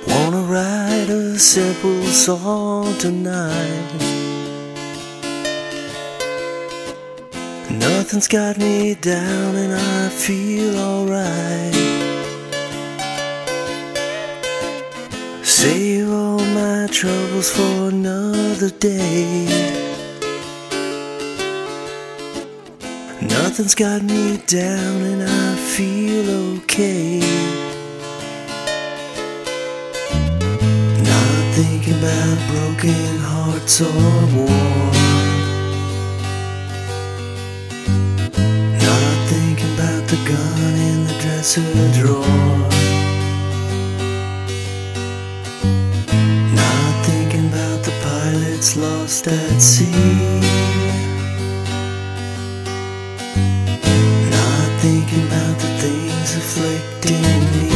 Wanna write a simple song tonight. Nothing's got me down and I feel alright. Save all my troubles for another day. Nothing's got me down and I feel okay. Not thinking about broken hearts or war. Not thinking about the gun in the dresser drawer. Not thinking about the pilots lost at sea. Not thinking about the things afflicting me.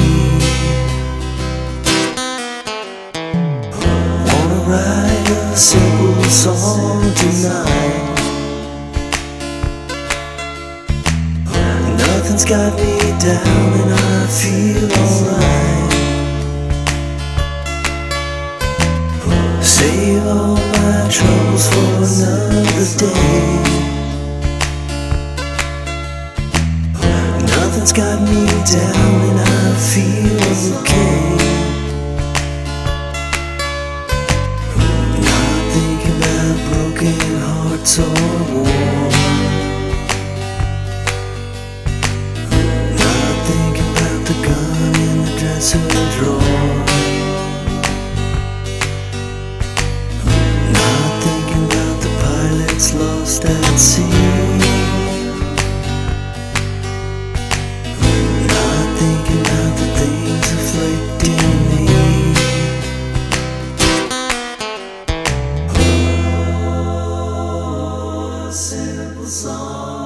Wanna write a simple song tonight. Nothing's got me down and I feel alright. Save all my troubles for another day. Nothing's got me down and I feel okay. Not thinking about broken hearts or war. Not thinking about the gun in the dresser drawer. Not thinking about the pilots lost at sea. Thinking about the things afflicting me. Oh, a simple song.